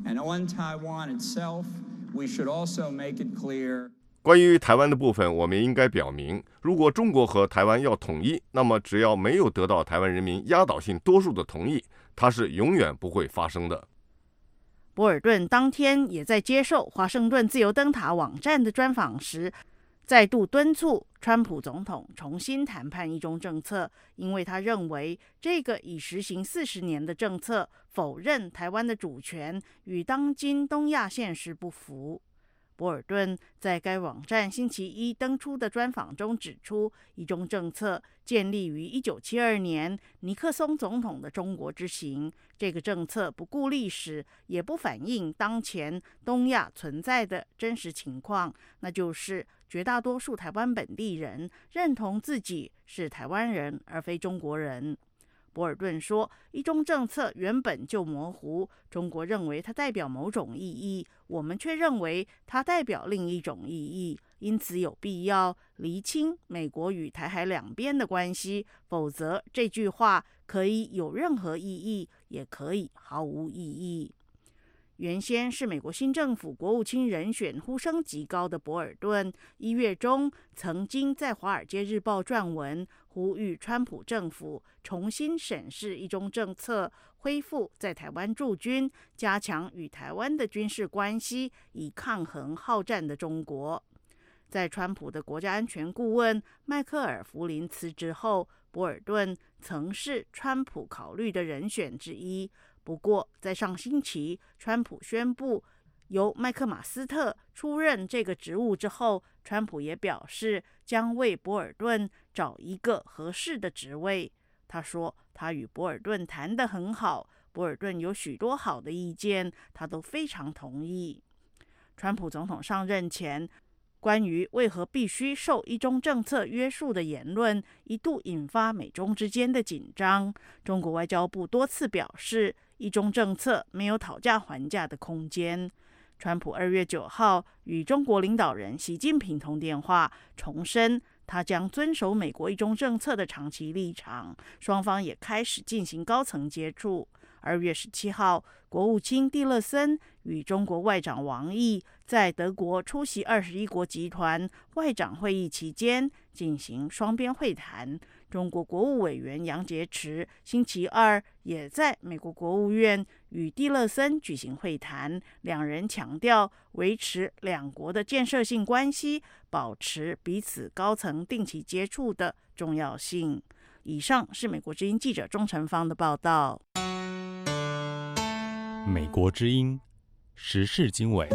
关于台湾的部分，我们应该表明，如果中国和台湾要统一，那么只要没有得到台湾人民压倒性多数的同意，它是永远不会发生的。 博尔顿当天也在接受华盛顿自由灯塔网站的专访时，再度敦促川普总统重新谈判一中政策，因为他认为这个已实行四十年的政策否认台湾的主权，与当今东亚现实不符。博尔顿在该网站星期一登出的专访中指出，一中政策建立于一九七二年尼克松总统的中国之行。这个政策不顾历史，也不反映当前东亚存在的真实情况，那就是绝大多数台湾本地人认同自己是台湾人而非中国人。博尔顿说，一中政策原本就模糊，中国认为它代表某种意义，我们却认为它代表另一种意义，因此有必要厘清美国与台海两边的关系，否则这句话可以有任何意义，也可以毫无意义。原先是美国新政府国务卿人选呼声极高的博尔顿，一月中曾经在《华尔街日报》撰文，呼吁川普政府重新审视一中政策，恢复在台湾驻军，加强与台湾的军事关系，以抗衡好战的中国。在川普的国家安全顾问迈克尔·弗林辞职后，博尔顿曾是川普考虑的人选之一。不过，在上星期，川普宣布由麦克马斯特出任这个职务之后，川普也表示将为博尔顿找一个合适的职位。他说，他与博尔顿谈得很好，博尔顿有许多好的意见，他都非常同意。川普总统上任前，关于为何必须受一中政策约束的言论，一度引发美中之间的紧张。中国外交部多次表示，一中政策没有讨价还价的空间。川普二月九号与中国领导人习近平通电话，重申他将遵守美国一中政策的长期立场，双方也开始进行高层接触。二月十七号，国务卿蒂勒森与中国外长王毅在德国出席二十一国集团外长会议期间进行双边会谈。中国国务委员杨洁篪星期二也在美国国务院与蒂勒森举行会谈，两人强调维持两国的建设性关系，保持彼此高层定期接触的重要性。以上是美国之音记者钟晨芳的报道。 美国之音时事经纬。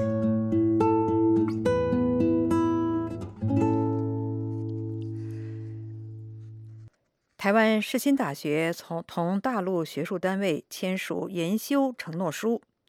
台湾世新大学从同大陆学术单位签署研修承诺书。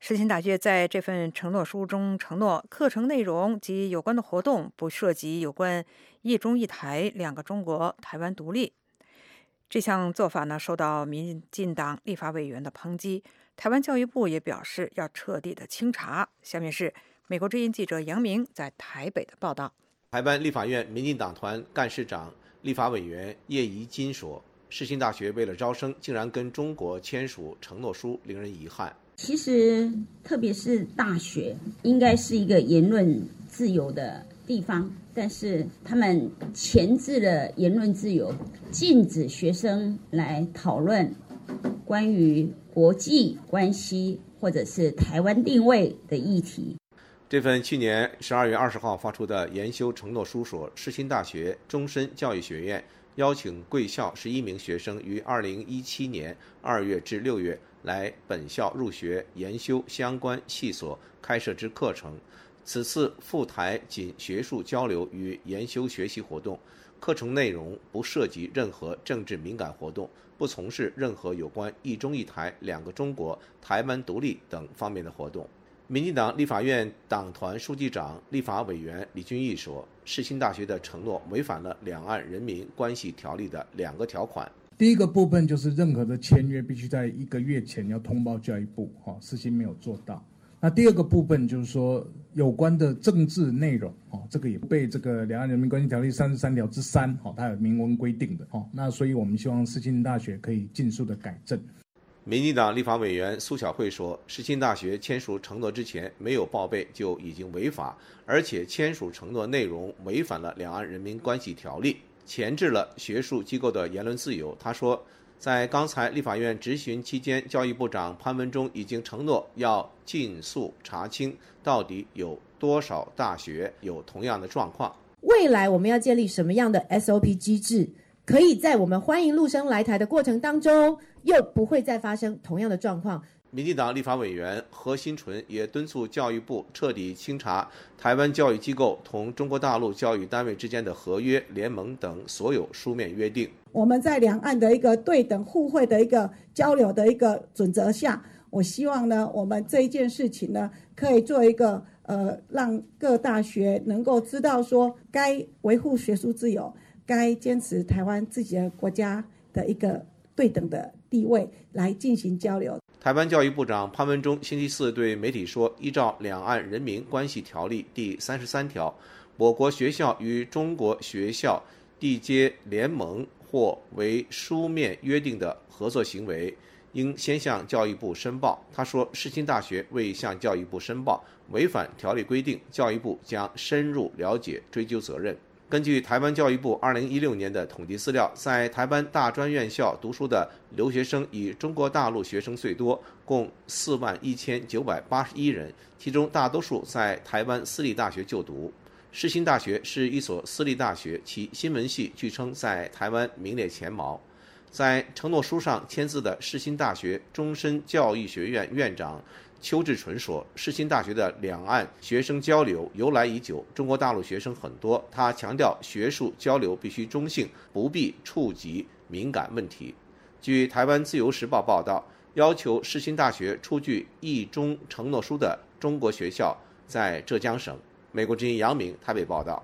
世新大学在这份承诺书中承诺，课程内容及有关的活动不涉及有关一中一台、两个中国、台湾独立。这项做法呢，受到民进党立法委员的抨击。台湾教育部也表示要彻底的清查。下面是美国之音记者杨明在台北的报道。 台湾立法院民进党团干事长、立法委员叶宜津说，世新大学为了招生，竟然跟中国签署承诺书，令人遗憾。 其实，特别是大学，应该是一个言论自由的地方，但是他们钳制了言论自由，禁止学生来讨论关于国际关系或者是台湾定位的议题。 这份去年十二月二十号发出的研修承诺书说，世新大学终身教育学院邀请贵校十一名学生于二零一七年二月至六月来本校入学研修相关系所开设之课程。此次赴台仅学术交流与研修学习活动，课程内容不涉及任何政治敏感活动，不从事任何有关一中一台、两个中国、台湾独立等方面的活动。民进党立法院党团书记长、立法委员李俊毅说，世新大学的承诺违反了两岸人民关系条例的两个条款。 第一个部分就是任何的签约必须在一个月前要通报教育部，哈，世新没有做到。那第二个部分就是说，有关的政治内容，哦，这个也被这个两岸人民关系条例三十三条之三，哦，它有明文规定的，哦，那所以我们希望世新大学可以尽速的改正。 民进党立法委员苏小慧说，世新大学签署承诺之前没有报备就已经违法，而且签署承诺内容违反了两岸人民关系条例，钳制了学术机构的言论自由。他说，在刚才立法院质询期间，教育部长潘文忠已经承诺要尽速查清到底有多少大学有同样的状况。 未来我们要建立什么样的 S O P 机制，可以在我们欢迎陆生来台的过程当中，又不会再发生同样的状况。 民进党立法委员何新纯也敦促教育部彻底清查台湾教育机构同中国大陆教育单位之间的合约、联盟等所有书面约定。 我们在两岸的一个对等互惠的一个交流的一个准则下，我希望呢，我们这一件事情呢，可以做一个呃，让各大学能够知道说，该维护学术自由，该坚持台湾自己的国家的一个对等的地位来进行交流。 台湾教育部长潘文忠星期四对媒体说，依照《两岸人民关系条例》第三十三条，我国学校与中国学校缔结联盟或为书面约定的合作行为，应先向教育部申报。他说，世新大学未向教育部申报，违反条例规定，教育部将深入了解，追究责任。根据台湾教育部二零一六年的统计资料，在台湾大专院校读书的留学生以中国大陆学生最多，共四万一千九百八十一人，其中大多数在台湾私立大学就读。世新大学是一所私立大学，其新闻系据称在台湾名列前茅。在承诺书上签字的世新大学终身教育学院院长邱志纯说，世新大学的两岸学生交流由来已久，中国大陆学生很多。他强调，学术交流必须中性，不必触及敏感问题。据台湾自由时报报道，要求世新大学出具一中承诺书的中国学校在浙江省。美国之音杨明台北报道。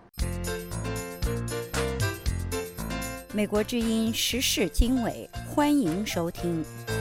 美国之音时事经纬，欢迎收听。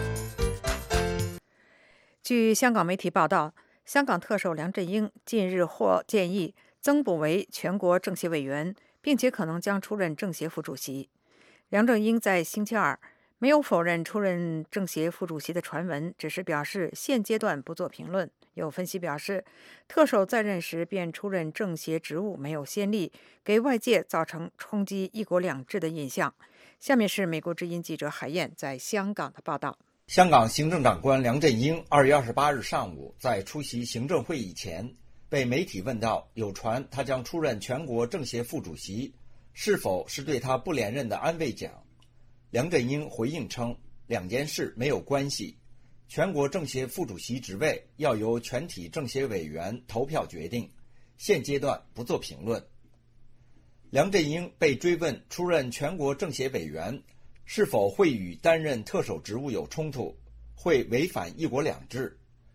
据香港媒体报道，香港特首梁振英近日获建议增补为全国政协委员，并且可能将出任政协副主席。梁振英在星期二没有否认出任政协副主席的传闻，只是表示现阶段不做评论。有分析表示，特首在任时便出任政协职务没有先例，给外界造成冲击一国两制的印象。下面是美国之音记者海燕在香港的报道。 香港行政长官梁振英二月二十八日上午在出席行政会议前，被媒体问到有传他将出任全国政协副主席，是否是对他不连任的安慰奖？梁振英回应称，两件事没有关系，全国政协副主席职位要由全体政协委员投票决定，现阶段不做评论。梁振英被追问出任全国政协委员是否会与担任特首职务有冲突，会违反一国两制。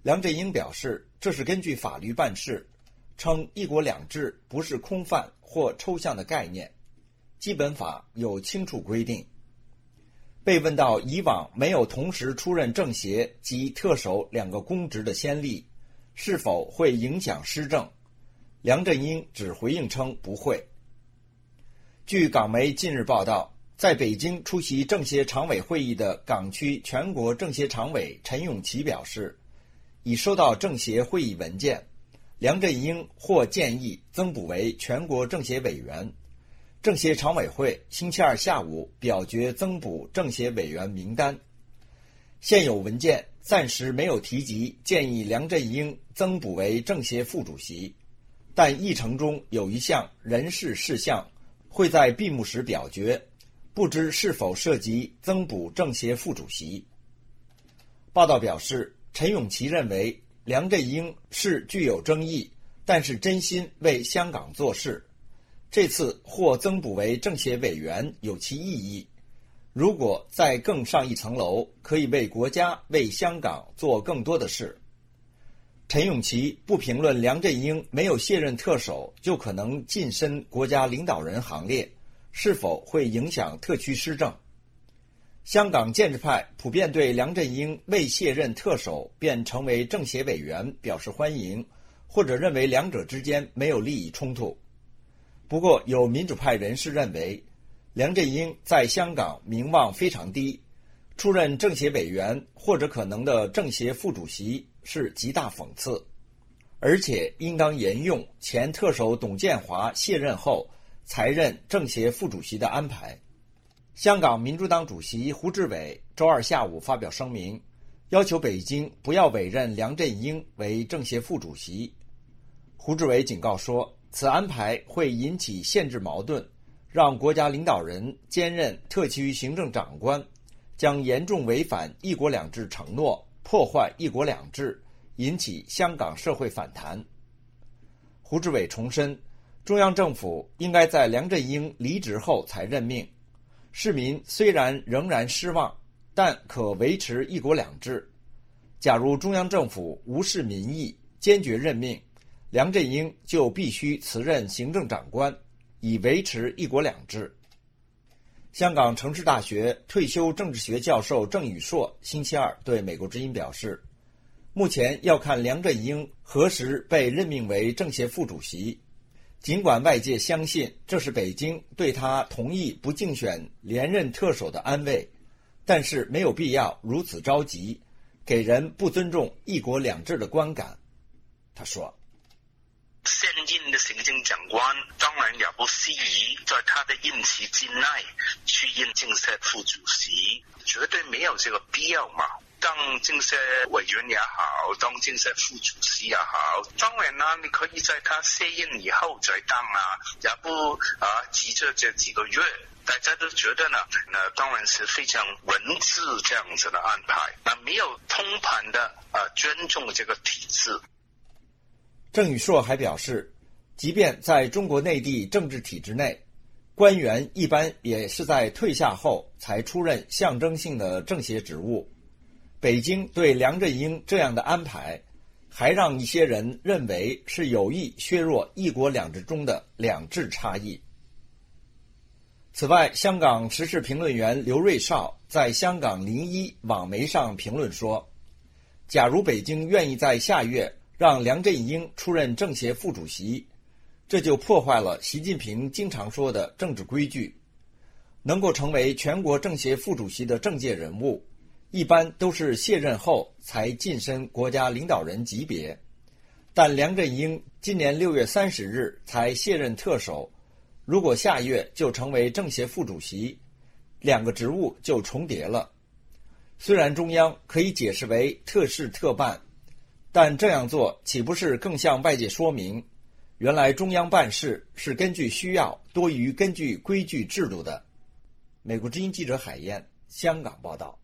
梁振英表示，这是根据法律办事，称一国两制不是空泛或抽象的概念，基本法有清楚规定。被问到以往没有同时出任政协及特首两个公职的先例是否会影响施政，梁振英只回应称不会。据港媒近日报道，在北京出席政协常委会议的港区全国政协常委陈永琪表示，已收到政协会议文件，梁振英或建议增补为全国政协委员。政协常委会星期二下午表决增补政协委员名单。现有文件暂时没有提及建议梁振英增补为政协副主席，但议程中有一项人事事项会在闭幕时表决，不知是否涉及增补政协副主席。报道表示，陈永琪认为梁振英是具有争议，但是真心为香港做事。这次获增补为政协委员有其意义，如果再更上一层楼，可以为国家、为香港做更多的事。陈永琪不评论梁振英没有卸任特首就可能晋升国家领导人行列，是否会影响特区施政。香港建制派普遍对梁振英未卸任特首便成为政协委员表示欢迎，或者认为两者之间没有利益冲突。不过，有民主派人士认为，梁振英在香港名望非常低，出任政协委员或者可能的政协副主席是极大讽刺，而且应当沿用前特首董建华卸任后才任政协副主席的安排。香港民主党主席胡志伟周二下午发表声明，要求北京不要委任梁振英为政协副主席。胡志伟警告说，此安排会引起限制矛盾，让国家领导人兼任特区行政长官，将严重违反一国两制承诺，破坏一国两制，引起香港社会反弹。胡志伟重申，中央政府应该在梁振英离职后才任命，市民虽然仍然失望，但可维持一国两制。假如中央政府无视民意，坚决任命，梁振英就必须辞任行政长官，以维持一国两制。香港城市大学退休政治学教授郑宇硕星期二对美国之音表示，目前要看梁振英何时被任命为政协副主席。尽管外界相信这是北京对他同意不竞选连任特首的安慰，但是没有必要如此着急，给人不尊重一国两制的观感。他说， 现任的行政长官当然也不适宜在他的任期之内去任政协副主席，绝对没有这个必要嘛。当政协委员也好，当政协副主席也好，当然啦，你可以在他卸任以后再当啊，也不啊急着这几个月。大家都觉得呢，那当然是非常文字这样子的安排，那没有通盘的啊尊重这个体制。 郑宇硕还表示，即便在中国内地政治体制内，官员一般也是在退下后才出任象征性的政协职务。北京对梁振英这样的安排，还让一些人认为是有意削弱一国两制中的两制差异。此外，香港时事评论员刘瑞绍在香港零一网媒上评论说，假如北京愿意在下月让梁振英出任政协副主席，这就破坏了习近平经常说的政治规矩。能够成为全国政协副主席的政界人物，一般都是卸任后才晋升国家领导人级别，但梁振英今年六月三十日才卸任特首，如果下月就成为政协副主席，两个职务就重叠了。虽然中央可以解释为特事特办，但这样做岂不是更向外界说明，原来中央办事是根据需要多于根据规矩制度的。美国之音记者海燕，香港报道。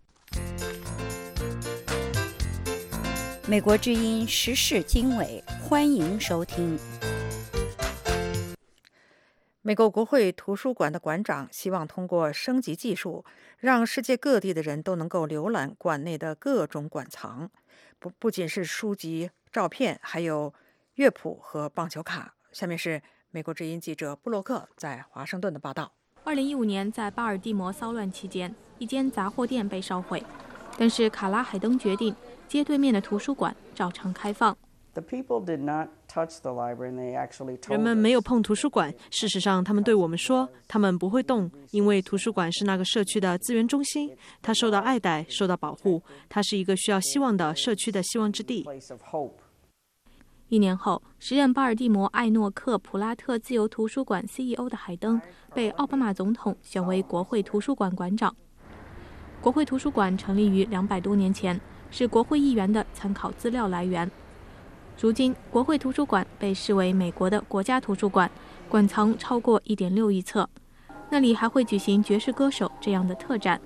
美国之音时事经纬，欢迎收听。 美国国会图书馆的馆长希望通过升级技术，让世界各地的人都能够浏览馆内的各种馆藏。 不不仅是书籍、照片，还有乐谱和棒球卡。下面是美国之音记者布洛克在华盛顿的报道。 二零一五年，在巴尔的摩骚乱期间，一间杂货店被烧毁，但是卡拉海登决定街对面的图书馆照常开放。 人们没有碰图书馆，事实上，他们对我们说，他们不会动，因为图书馆是那个社区的资源中心，它受到爱戴，受到保护，它是一个需要希望的社区的希望之地。 一年后，时任巴尔的摩艾诺克普拉特自由图书馆 C E O 的海登被奥巴马总统选为国会图书馆馆长。国会图书馆成立于两百多年前，是国会议员的参考资料来源。如今，国会图书馆被视为美国的国家图书馆，馆藏超过 一点六亿册。那里还会举行爵士歌手这样的特展。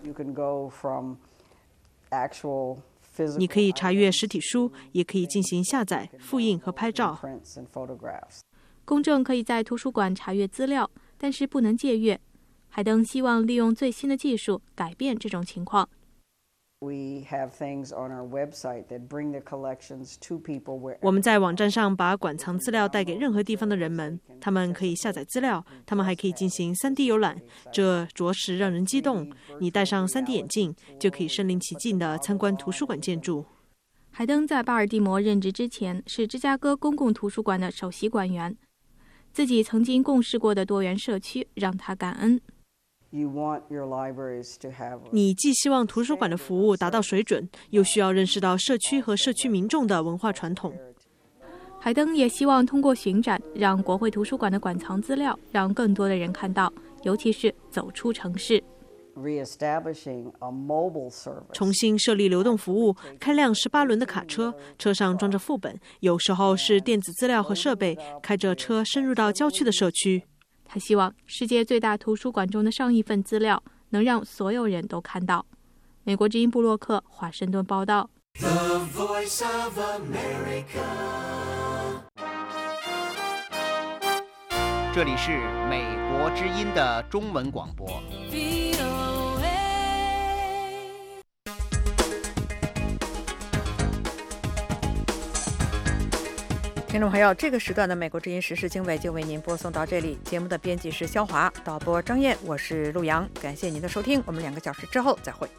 你可以查阅实体书，也可以进行下载、复印和拍照。 公众可以在图书馆查阅资料，但是不能借阅。海登希望利用最新的技术改变这种情况。 我们在网站上把馆藏资料带给任何地方的人们，他们可以下载资料，他们还可以进行 三 D 游览，这着实让人激动。你戴上 三 D 眼镜，就可以身临其境地参观图书馆建筑。 海登在巴尔的摩任职之前是芝加哥公共图书馆的首席馆员，自己曾经共事过的多元社区让他感恩。 你既希望图书馆的服务达到水准，又需要认识到社区和社区民众的文化传统。 海登也希望通过巡展，让国会图书馆的馆藏资料让更多的人看到，尤其是走出城市。 重新设立流动服务，开辆十八轮的卡车，车上装着副本，有时候是电子资料和设备，开着车深入到郊区的社区。 他希望世界最大图书馆中的上亿份资料能让所有人都看到。美国之音部落客华盛顿报道。 The Voice of America。 这里是美国之音的中文广播。 听众朋友，这个时段的美国之音时事经纬就为您播送到这里。节目的编辑是肖华，导播张燕，我是陆阳。感谢您的收听，我们两个小时之后再会。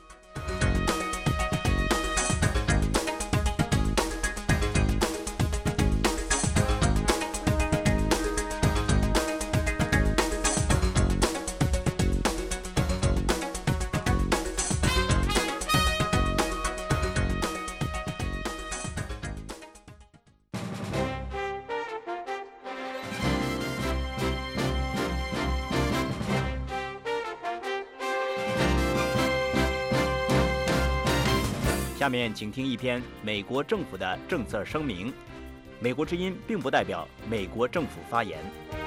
下面请听一篇美国政府的政策声明。美国之音并不代表美国政府发言。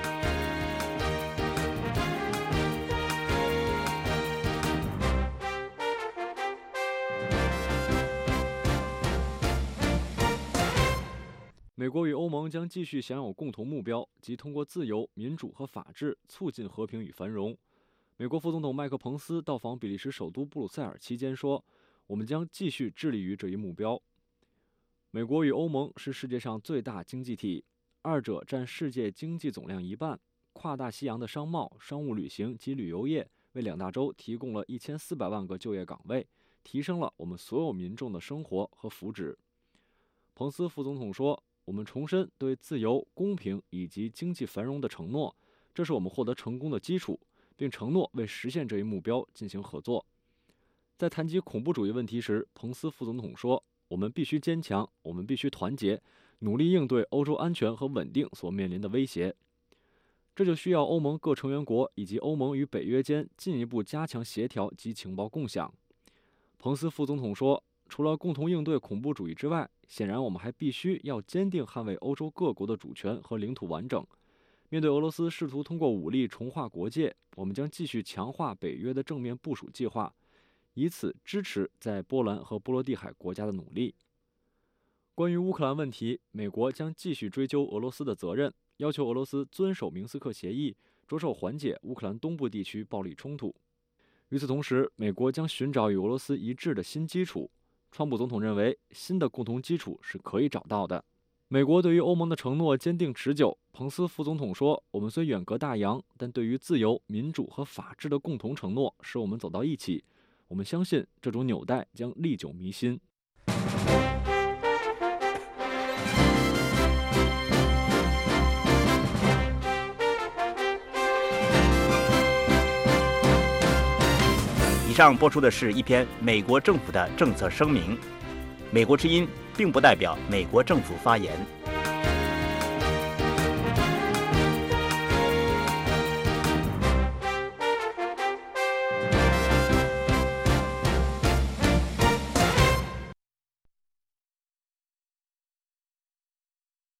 美国与欧盟将继续享有共同目标，即通过自由、民主和法治促进和平与繁荣。美国副总统麦克彭斯到访比利时首都布鲁塞尔期间说，我们将继续致力于这一目标。美国与欧盟是世界上最大经济体，二者占世界经济总量一半。跨大西洋的商贸、商务旅行及旅游业为两大洲提供了一千四百万个就业岗位，提升了我们所有民众的生活和福祉。彭斯副总统说，我们重申对自由、公平以及经济繁荣的承诺，这是我们获得成功的基础，并承诺为实现这一目标进行合作。在谈及恐怖主义问题时，彭斯副总统说，我们必须坚强，我们必须团结，努力应对欧洲安全和稳定所面临的威胁。这就需要欧盟各成员国以及欧盟与北约间进一步加强协调及情报共享。彭斯副总统说，除了共同应对恐怖主义之外，显然我们还必须要坚定捍卫欧洲各国的主权和领土完整。面对俄罗斯试图通过武力重划国界，我们将继续强化北约的正面部署计划，以此支持在波兰和波罗的海国家的努力。关于乌克兰问题，美国将继续追究俄罗斯的责任，要求俄罗斯遵守明斯克协议，着手缓解乌克兰东部地区暴力冲突。与此同时，美国将寻找与俄罗斯一致的新基础， 川普总统认为新的共同基础是可以找到的。美国对于欧盟的承诺坚定持久。彭斯副总统说：“我们虽远隔大洋，但对于自由、民主和法治的共同承诺使我们走到一起。我们相信这种纽带将历久弥新。” 以上播出的是一篇美国政府的政策声明。美国之音并不代表美国政府发言。